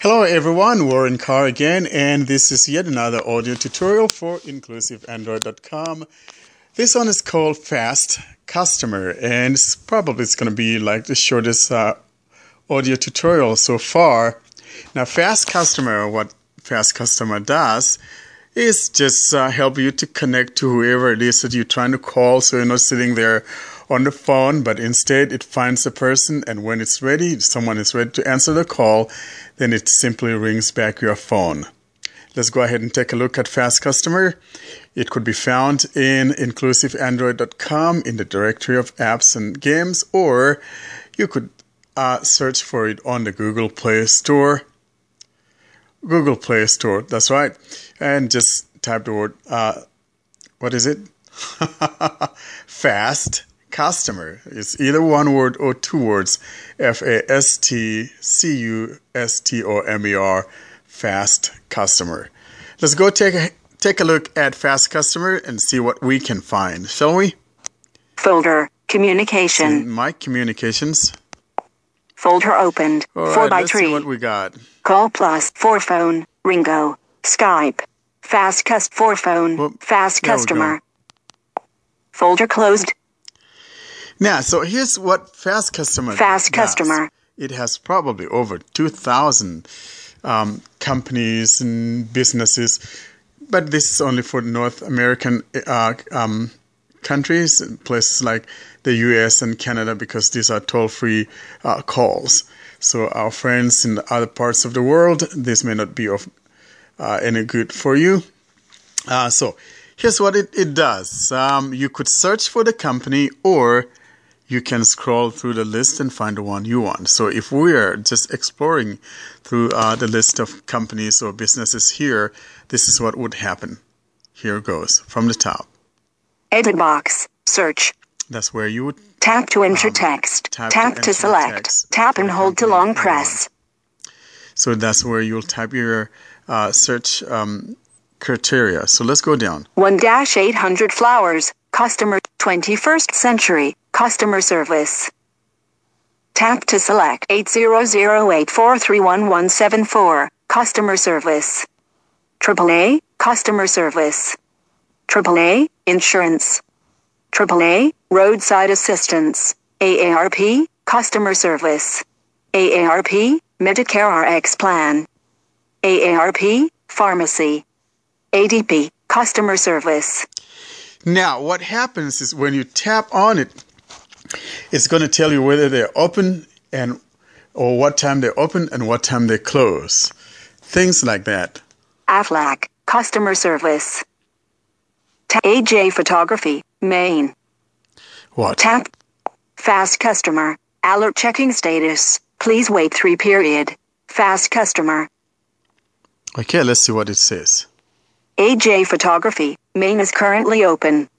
Hello everyone, Warren Carr again, and this is yet another audio tutorial for InclusiveAndroid.com. This one is called Fast Customer, and it's going to be like the shortest audio tutorial so far. Now, Fast Customer, what Fast Customer does is just help you to connect to whoever it is that you're trying to call, so you're not sitting there on the phone, but instead it finds the person, and when it's ready, if someone is ready to answer the call, then it simply rings back your phone. Let's go ahead and take a look at Fast Customer. It could be found in InclusiveAndroid.com in the directory of apps and games, or you could search for it on the Google Play Store. Google Play Store, that's right. And just type the word, what is it? Fast Customer. It's either one word or two words. FASTCUSTOMER. Fast Customer. Let's go take a look at Fast Customer and see what we can find, shall we? Folder, Communication. My Communications. Folder opened. All right, 4x3. let's see what we got. Call Plus, 4 phone, Ringo, Skype, Fast 4 phone, Well, Fast there we Customer. Folder closed. Now, so here's what Fast Customer Fast does. Customer. It has probably over 2,000 companies and businesses, but this is only for North American countries, places like the US and Canada, because these are toll-free calls. So our friends in other parts of the world, this may not be of any good for you. So here's what it does. You could search for the company, or you can scroll through the list and find the one you want. So if we are just exploring through the list of companies or businesses here, this is what would happen. Here goes from the top. Edit box, search. That's where you would Tap to enter text. Tap to select. text. Tap and hold to long press. So that's where you'll type your search criteria. So let's go down. 1-800 flowers, customer, 21st century, customer service. Tap to select 80084311174, customer service. AAA, customer service. AAA, insurance. AAA, roadside assistance. AARP, customer service. AARP, Medicare RX plan. AARP, pharmacy. ADP, customer service. Now, what happens is when you tap on it, it's going to tell you whether they're open or what time they're open and what time they close. Things like that. Aflac, customer service. AJ Photography, Maine. What? Tap. Fast Customer. Alert checking status. Please wait 3 period. Fast Customer. Okay, let's see what it says. AJ Photography, Maine is currently open.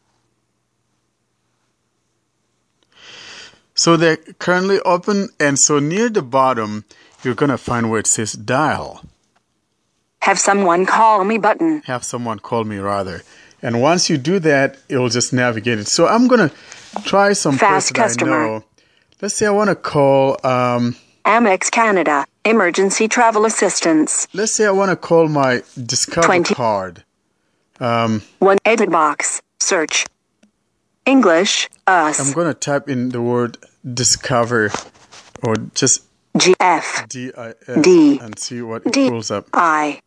So they're currently open, and so near the bottom, you're going to find where it says dial. Have someone call me button. Have someone call me, rather. And once you do that, it'll just navigate it. So I'm going to try some Fast place that Customer. I know. Let's say I want to call... Amex Canada, emergency travel assistance. let's say I want to call my Discover 20. card. 1 edit box, search. English, us. I'm going to type in the word Discover, or just GF. DIS, D. and see what it D. pulls up.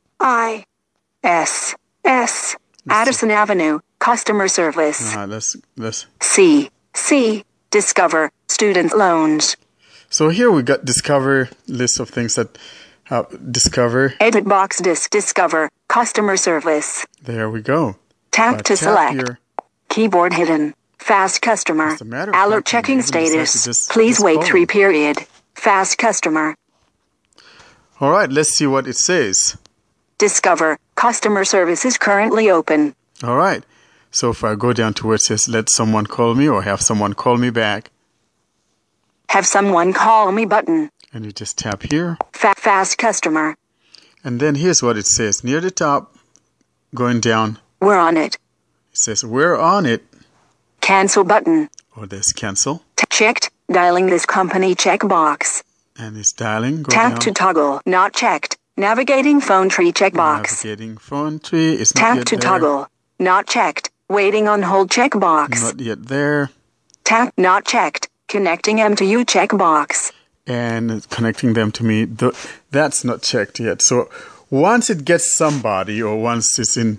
S. Addison Avenue, customer service. Let's. C. Discover, student loans. So here we got Discover, list of things that Discover. Edit box Discover, customer service. There we go. Tap to select. Here. Keyboard hidden. Fast Customer. It's a matter of Alert tapping. checking You even decide to status. just Please wait call 3 it. period. Fast Customer. All right, let's see what it says. Discover, customer service is currently open. All right. So if I go down to where it says let someone call me or have someone call me back, Have someone call me button. and you just tap here. Fast Customer. And then here's what it says. Near the top, going down, We're on it. it says we're on it, Cancel button. or there's cancel. Checked. Dialing this company checkbox. And it's dialing. Go Tap down. to toggle. Not checked. Navigating phone tree checkbox. Navigating phone tree. It's not Tap yet to there. toggle. Not checked. Waiting on hold checkbox. Not yet there. Tap not checked. Connecting M to U checkbox. And connecting them to me. That's not checked yet. So once it gets somebody, or once it's in,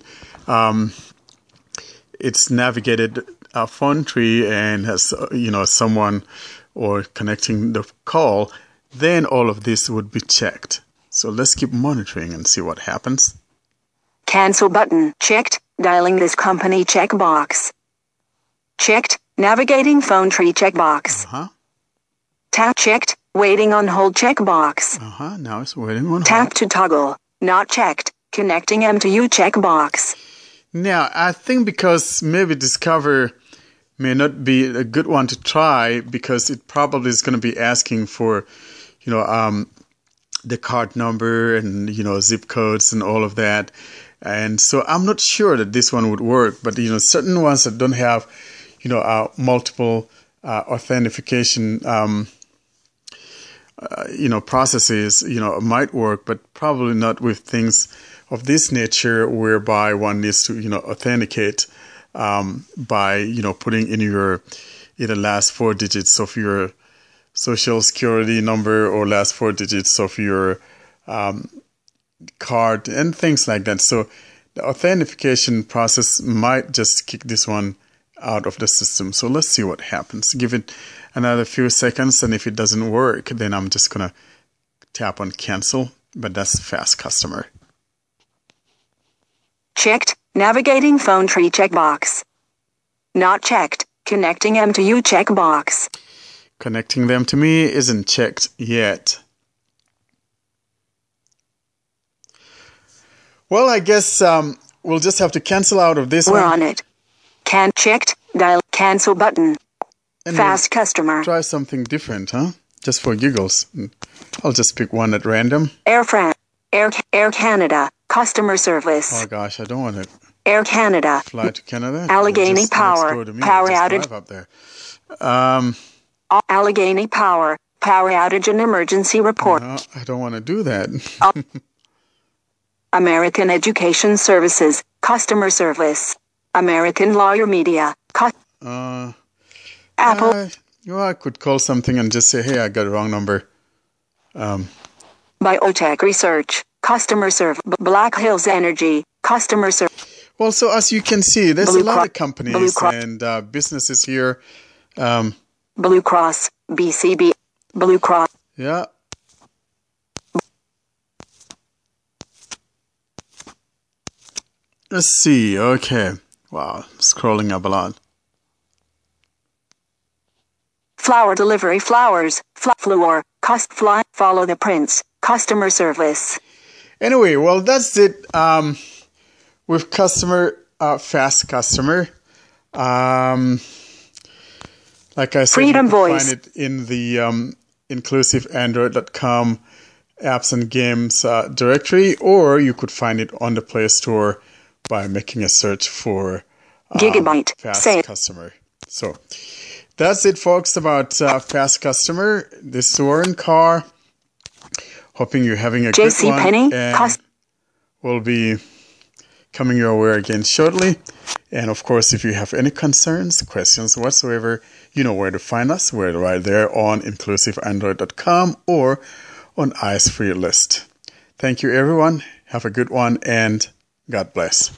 it's navigated a phone tree and has, someone or connecting the call, then all of this would be checked. So let's keep monitoring and see what happens. Cancel button. Checked. Dialing this company checkbox. Checked. Navigating phone tree checkbox. Tap checked. Waiting on hold checkbox. Now it's waiting on Tap hold. to toggle. Not checked. Connecting M to U checkbox. Now, I think because maybe Discover may not be a good one to try, because it probably is going to be asking for, the card number and, zip codes and all of that. And so I'm not sure that this one would work, but, certain ones that don't have, multiple authentication, processes, might work, but probably not with things of this nature, whereby one needs to, authenticate by, putting in your either last 4 digits of your social security number or last 4 digits of your card and things like that. So the authentication process might just kick this one out of the system. So let's see what happens. Give it another few seconds, and if it doesn't work, then I'm just gonna tap on cancel. But that's Fast Customer. Checked. Navigating phone tree checkbox. Not checked. Connecting M to U checkbox. Connecting them to me isn't checked yet. Well, I guess we'll just have to cancel out of this We're one. on it. Checked. Dial cancel button. And Fast Customer. try something different, huh? Just for giggles. I'll just pick one at random. Air France. Air Canada. Customer service. Oh gosh, I don't want to Air Canada. fly to Canada. Allegheny Just Power. next door to me. Power Just outage. drive up there. Allegheny Power. Power outage and emergency report. No, I don't want to do that. American Education Services. Customer service. American Lawyer Media. Apple. I could call something and just say, hey, I got a wrong number. Biotech Research. Customer service. Black Hills Energy. Customer service. Well, so as you can see, there's Blue a lot Cross- of companies Blue Cross- and businesses here. Blue Cross. BCB. Blue Cross. Yeah. Let's see. Okay. Wow. Scrolling up a lot. Flower delivery. Flowers. Floor. Cost fly. Follow the prince. Customer service. Anyway, well, that's it with Fast Customer. Like I said, Freedom you can Voice. find it in the inclusiveandroid.com apps and games directory, or you could find it on the Play Store by making a search for Gigabyte. Fast Say it. Customer. So that's it, folks, about Fast Customer. This is Warren Carr. Hoping you're having a good JC one. Penney. And we'll be coming your way again shortly. And of course, if you have any concerns, questions whatsoever, you know where to find us. We're right there on inclusiveandroid.com or on ICE Free List. Thank you, everyone. Have a good one, and God bless.